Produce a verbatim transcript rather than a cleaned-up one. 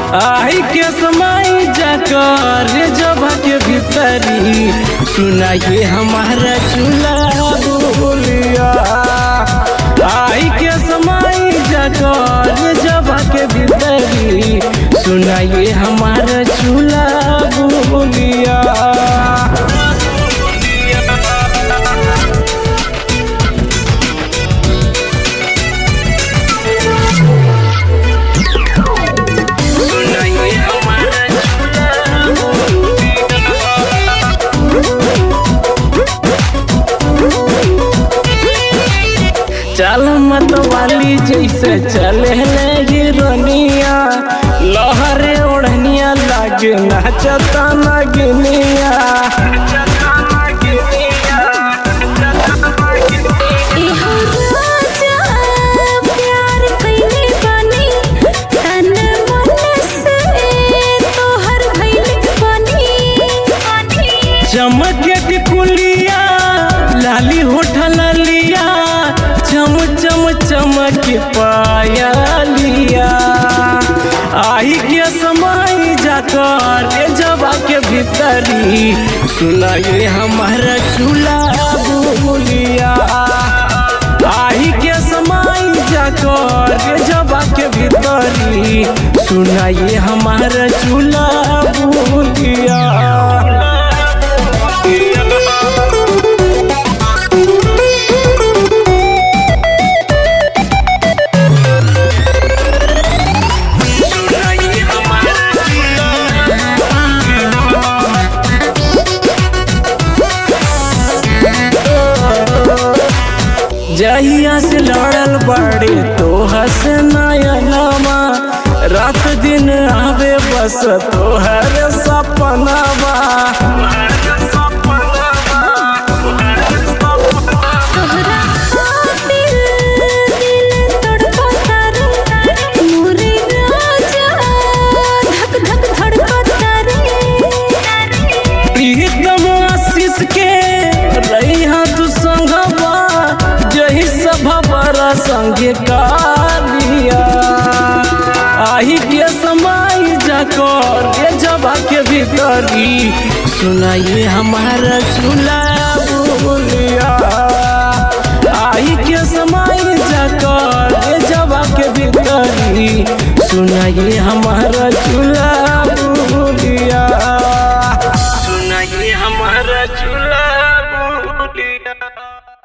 आई के समय जाकर जब के भीतरी सुनाइए हमारा चूल्हा बोलिया। आई के समय जाकर जब के भीतरी सुनाइए हमारा चूल्हा बोलिया। चल मत वाली जैसे चले गिरनिया लहरे ओढ़निया लागे नाचता नगनिया। चमके टिकुलिया लाली होठल लिया चम चम चमक पाया लिया। आई के समय जाकर जबा के भीतरी सुनाइए हमारा चूल्हा बोलिया। आई के समय जाकर जबा के भीतरी सुनाइए हमारा चूल्हा बोलिया। जहिया से लड़ल बड़े तो हस नयनमा रात दिन आवे बस तोहर सपनावा। प्रीतम आशीष के रही तू संगवा जही सभा संगे कालिया। आई के समय जाकर जबा के भीतरी सुनाइए हमारा चूल्हा बोलिया। आई के समय जाकर जबा के भीतरी सुनाइए हमारा चूल्हा